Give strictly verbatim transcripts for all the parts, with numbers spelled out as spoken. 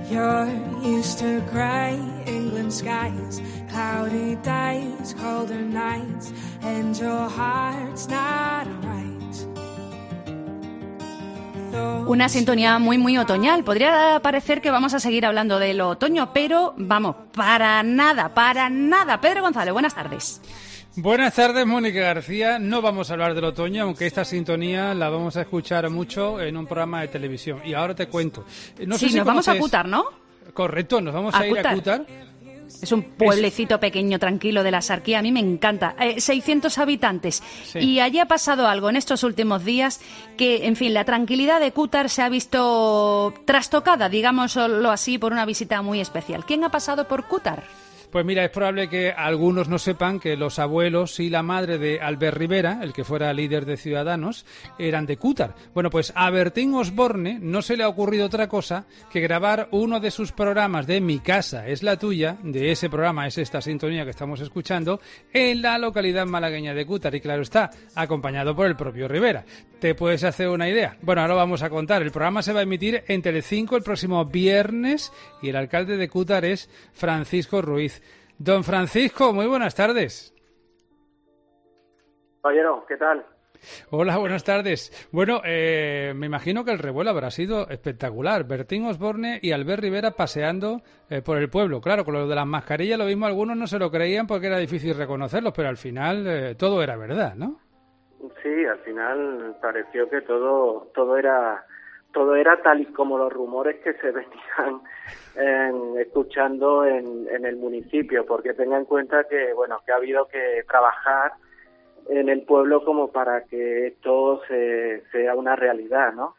You're used to grey England skies, cloudy days, colder nights, and your heart's not right. Una sintonía muy, muy otoñal. Podría parecer que vamos a seguir hablando del otoño, pero vamos, para nada, para nada. Pedro González, buenas tardes. Buenas tardes, Mónica García. No vamos a hablar del otoño, aunque esta sintonía la vamos a escuchar mucho en un programa de televisión. Y ahora te cuento. No sí, sé si nos conoces... vamos a Cútar, ¿no? Correcto, nos vamos a, a ir Cútar. a Cútar. Es un pueblecito es... pequeño, tranquilo, de la Sarquía. A mí me encanta. Eh, seiscientos habitantes. Sí. Y allí ha pasado algo en estos últimos días que, en fin, la tranquilidad de Cútar se ha visto trastocada, digámoslo así, por una visita muy especial. ¿Quién ha pasado por Cútar? Pues mira, es probable que algunos no sepan que los abuelos y la madre de Albert Rivera, el que fuera líder de Ciudadanos, eran de Cútar. Bueno, pues a Bertín Osborne no se le ha ocurrido otra cosa que grabar uno de sus programas de Mi casa es la tuya, de ese programa, es esta sintonía que estamos escuchando, en la localidad malagueña de Cútar. Y claro está, acompañado por el propio Rivera. ¿Te puedes hacer una idea? Bueno, ahora lo vamos a contar. El programa se va a emitir en Telecinco el próximo viernes y el alcalde de Cútar es Francisco Ruiz. Don Francisco, muy buenas tardes. Caballero, ¿qué tal? Hola, buenas tardes. Bueno, eh, me imagino que el revuelo habrá sido espectacular. Bertín Osborne y Albert Rivera paseando eh, por el pueblo. Claro, con lo de las mascarillas lo mismo algunos no se lo creían porque era difícil reconocerlos, pero al final eh, todo era verdad, ¿no? Sí, al final pareció que todo todo era todo era tal y como los rumores que se venían en, escuchando en, en el municipio, porque tenga en cuenta que bueno que ha habido que trabajar en el pueblo como para que esto se, sea una realidad, ¿no?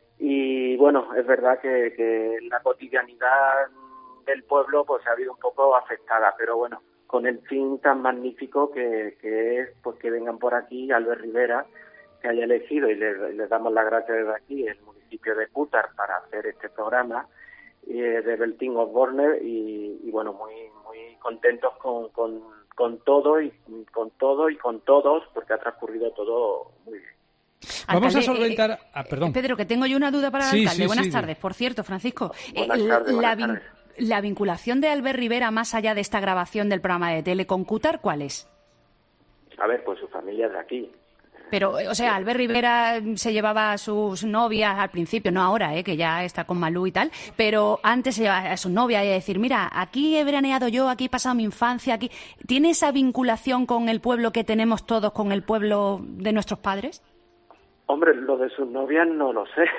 Y bueno, es verdad que, que la cotidianidad del pueblo pues ha habido un poco afectada, pero bueno, con el fin tan magnífico que, que es pues que vengan por aquí Albert Rivera, que haya elegido, y le, le damos las gracias desde aquí, el municipio de Cútar, para hacer este programa eh, de Bertín Osborne, y, y bueno, muy muy contentos con, con, con todo y con todo y con todos, porque ha transcurrido todo muy bien. Vamos Alcalde, a solventar... Eh, ah, perdón. Pedro, que tengo yo una duda para el sí, alcalde. Sí, buenas sí, tardes. sí. Por cierto, Francisco, buenas eh, tardes, la, buenas tardes. la vinculación de Albert Rivera, más allá de esta grabación del programa de tele con Cútar, ¿cuál es? A ver, pues su familia es de aquí. Pero, o sea, Albert Rivera se llevaba a sus novias al principio, no ahora, ¿eh? Que ya está con Malú y tal, pero antes se llevaba a su novia y a decir, mira, aquí he veraneado yo, aquí he pasado mi infancia, aquí... ¿Tiene esa vinculación con el pueblo que tenemos todos, con el pueblo de nuestros padres? Hombre, lo de sus novias no lo sé.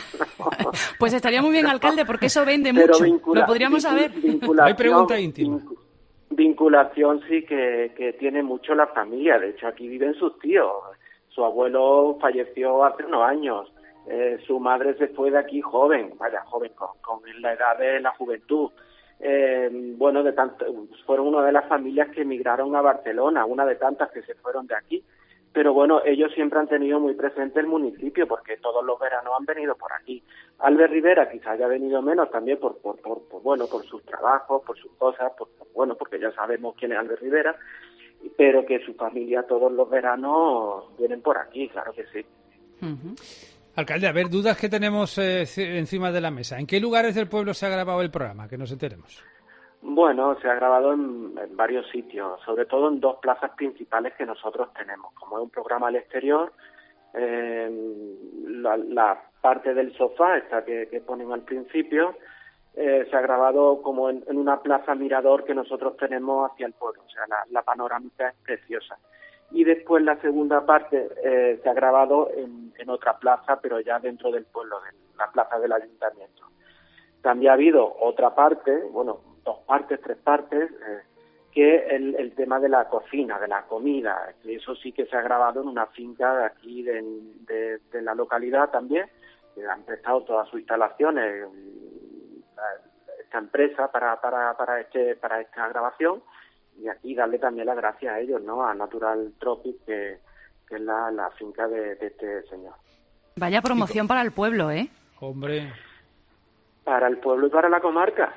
Pues estaría muy bien, alcalde, porque eso vende pero mucho. Vincula, lo podríamos saber. Hay pregunta íntima. Vinculación sí que, que tiene mucho la familia. De hecho, aquí viven sus tíos. Su abuelo falleció hace unos años. Eh, su madre se fue de aquí joven, vaya, joven, con, con la edad de la juventud. Eh, bueno, de tanto, fueron una de las familias que emigraron a Barcelona, una de tantas que se fueron de aquí. Pero bueno, ellos siempre han tenido muy presente el municipio, porque todos los veranos han venido por aquí. Albert Rivera quizás haya venido menos también por, por, por, por bueno, por sus trabajos, por sus cosas, por, por, bueno, porque ya sabemos quién es Albert Rivera, pero que su familia todos los veranos vienen por aquí, claro que sí. Uh-huh. Alcalde, a ver, dudas que tenemos eh, encima de la mesa. ¿En qué lugares del pueblo se ha grabado el programa? Que nos enteremos. Bueno, se ha grabado en, en varios sitios, sobre todo en dos plazas principales que nosotros tenemos. Como es un programa al exterior, eh, la, la parte del sofá, esta que, que ponen al principio, eh, se ha grabado como en, en una plaza mirador que nosotros tenemos hacia el pueblo, o sea, la, la panorámica es preciosa. Y después la segunda parte eh, se ha grabado en, en otra plaza, pero ya dentro del pueblo, de la plaza del ayuntamiento. También ha habido otra parte, bueno, dos partes, tres partes, eh, que el, el tema de la cocina, de la comida, que eso sí que se ha grabado en una finca de aquí, de, de, de la localidad también, que han prestado todas sus instalaciones esta empresa para para para este para esta grabación, y aquí darle también las gracias a ellos, ¿no? A Natural Tropic, que, que es la, la finca de, de este señor. Vaya promoción para el pueblo, ¿eh? Hombre. Para el pueblo y para la comarca.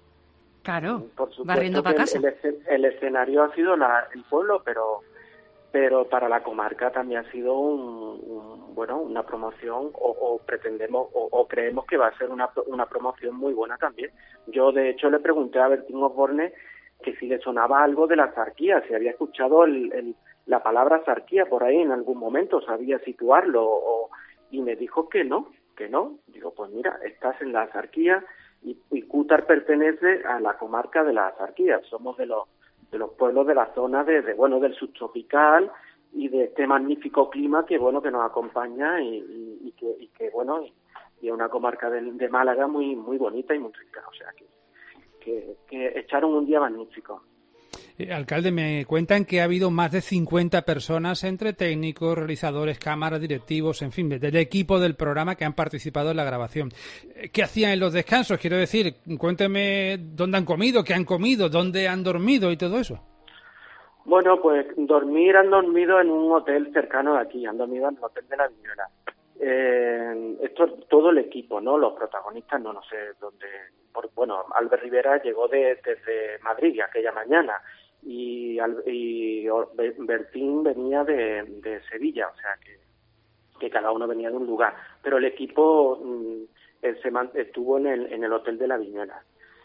Claro, por supuesto, barriendo para casa. El, el, el escenario ha sido la, el pueblo, pero pero para la comarca también ha sido un, un, bueno una promoción o, o pretendemos o, o creemos que va a ser una, una promoción muy buena también. Yo de hecho le pregunté a Bertín Osborne que si le sonaba algo de la zarquía, si había escuchado el, el, la palabra zarquía por ahí en algún momento, sabía situarlo, o, y me dijo que no, que no. Digo, pues mira, estás en la zarquía y, y Cútar pertenece a la comarca de la zarquía, somos de los de los pueblos de la zona de, de bueno del subtropical y de este magnífico clima que bueno que nos acompaña y, y, y que y que bueno y, y es una comarca de, de Málaga muy muy bonita y muy rica, o sea que que, que echaron un día magnífico. Eh, alcalde, me cuentan que ha habido más de cincuenta personas entre técnicos, realizadores, cámaras, directivos, en fin, del equipo del programa que han participado en la grabación. ¿Qué hacían en los descansos? Quiero decir, cuénteme dónde han comido, qué han comido, dónde han dormido y todo eso. Bueno, pues dormir han dormido en un hotel cercano de aquí, han dormido en el Hotel de la Viñuela. Eh, esto es todo el equipo, ¿no? Los protagonistas, no, no sé dónde. Por, bueno, Albert Rivera llegó de, desde Madrid aquella mañana y, y Bertín venía de, de Sevilla, o sea que, que cada uno venía de un lugar. Pero el equipo mm, se man, estuvo en el, en el Hotel de la Viñuela.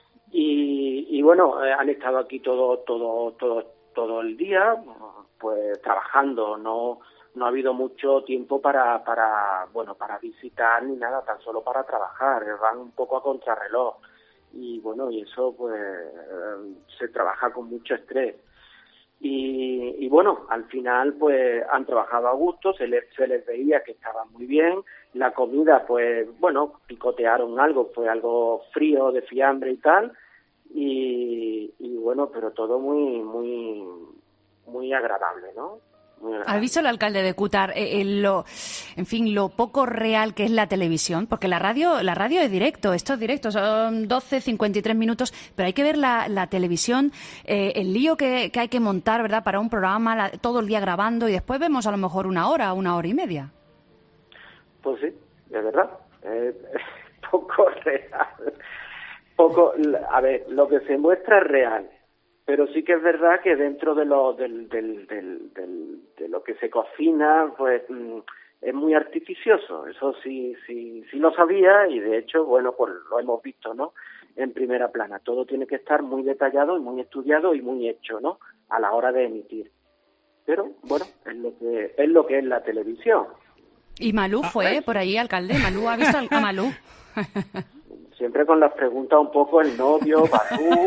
Y, y bueno, eh, han estado aquí todo, todo, todo, todo el día, pues trabajando, no. No ha habido mucho tiempo para, para, bueno, para visitar ni nada, tan solo para trabajar, van un poco a contrarreloj. Y bueno, y eso pues se trabaja con mucho estrés. Y, y bueno, al final pues han trabajado a gusto, se les, se les veía que estaban muy bien. La comida pues, bueno, picotearon algo, fue algo frío de fiambre y tal. Y, y bueno, pero todo muy, muy, muy agradable, ¿no? ¿Ha visto el alcalde de Cútar eh, eh, lo, en fin, lo poco real que es la televisión? Porque la radio, la radio es directo, esto es directo, son doce, cincuenta y tres minutos, pero hay que ver la, la televisión, eh, el lío que, que hay que montar, ¿verdad?, para un programa, la, todo el día grabando y después vemos a lo mejor una hora, una hora y media. Pues sí, es verdad, eh, poco real, poco, a ver, lo que se muestra es real. Pero sí que es verdad que dentro de lo del, del, del, del, de lo que se cocina, pues mm, es muy artificioso. Eso sí, sí, sí lo sabía y de hecho, bueno, pues lo hemos visto, ¿no? En primera plana. Todo tiene que estar muy detallado y muy estudiado y muy hecho, ¿no? A la hora de emitir. Pero bueno, es lo que es lo que es la televisión. Y Malú fue ah, por ahí, alcalde. Malú ha visto a Malú. Siempre con las preguntas un poco el novio, Malú,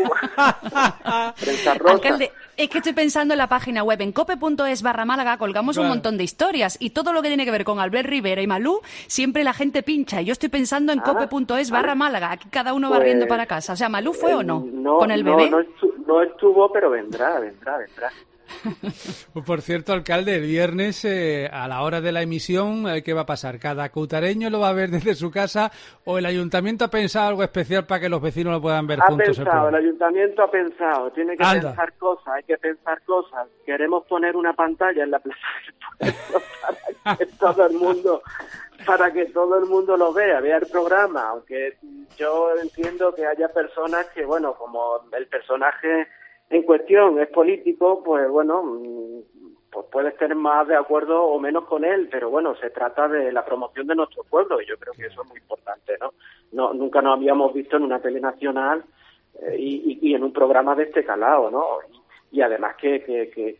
prensa rosa. Alcalde, es que estoy pensando en la página web, en cope punto es barra Málaga, colgamos claro. un montón de historias y todo lo que tiene que ver con Albert Rivera y Malú, siempre la gente pincha. Y yo estoy pensando en ah, cope punto es barra Málaga, aquí cada uno pues, va riendo para casa. O sea, ¿Malú fue eh, o no? no ¿Con el no, bebé? No estuvo, no estuvo, pero vendrá, vendrá, vendrá. Por cierto, alcalde, el viernes eh, a la hora de la emisión, eh, ¿qué va a pasar? ¿Cada cutareño lo va a ver desde su casa o el ayuntamiento ha pensado algo especial para que los vecinos lo puedan ver ha juntos? Pensado, el, el ayuntamiento ha pensado, tiene que Anda. pensar cosas, hay que pensar cosas. Queremos poner una pantalla en la plaza del pueblo para que todo el mundo, para que todo el mundo lo vea, vea el programa, aunque yo entiendo que haya personas que, bueno, como el personaje en cuestión es político, pues bueno, pues puedes estar más de acuerdo o menos con él, pero bueno, se trata de la promoción de nuestro pueblo y yo creo que eso es muy importante, ¿no? No nunca nos habíamos visto en una tele nacional eh, y, y en un programa de este calado, ¿no? Y, y además que, que, que,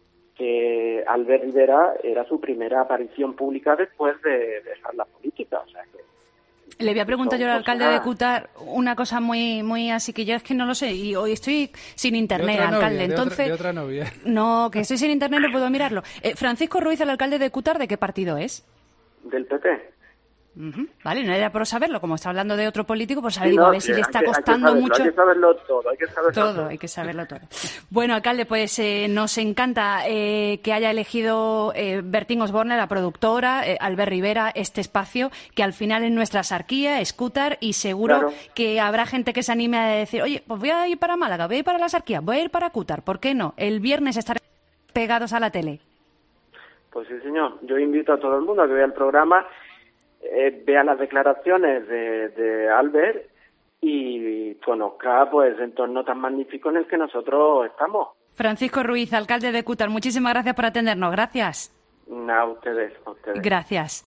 que Albert Rivera era su primera aparición pública después de dejar la política, o sea que le voy a preguntar yo al alcalde de Cútar una cosa muy muy así que yo es que no lo sé y hoy estoy sin internet, de otra alcalde. Novia, Entonces, de otra, de otra novia. No, que estoy sin internet, no puedo mirarlo. Eh, Francisco Ruiz, el alcalde de Cútar, ¿de qué partido es? Del P P. Uh-huh. Vale, no era por saberlo, como está hablando de otro político, pues a ver, sí, digo, no, a ver si le está que, costando hay que saberlo, mucho. Hay que saberlo todo, hay que saberlo todo. Todo, hay que saberlo todo. Bueno, alcalde, pues eh, nos encanta eh, que haya elegido eh, Bertín Osborne, la productora, eh, Albert Rivera, este espacio, que al final es nuestra sarquía, es Cútar, y seguro claro. que habrá gente que se anime a decir, oye, pues voy a ir para Málaga, voy a ir para la sarquía, voy a ir para Cútar, ¿por qué no? El viernes estaremos pegados a la tele. Pues sí, señor. Yo invito a todo el mundo a que vea el programa, Eh, vea las declaraciones de, de Albert y conozca pues el entorno tan magnífico en el que nosotros estamos. Francisco Ruiz, alcalde de Cútar, muchísimas gracias por atendernos. Gracias. A ustedes, a ustedes. Gracias.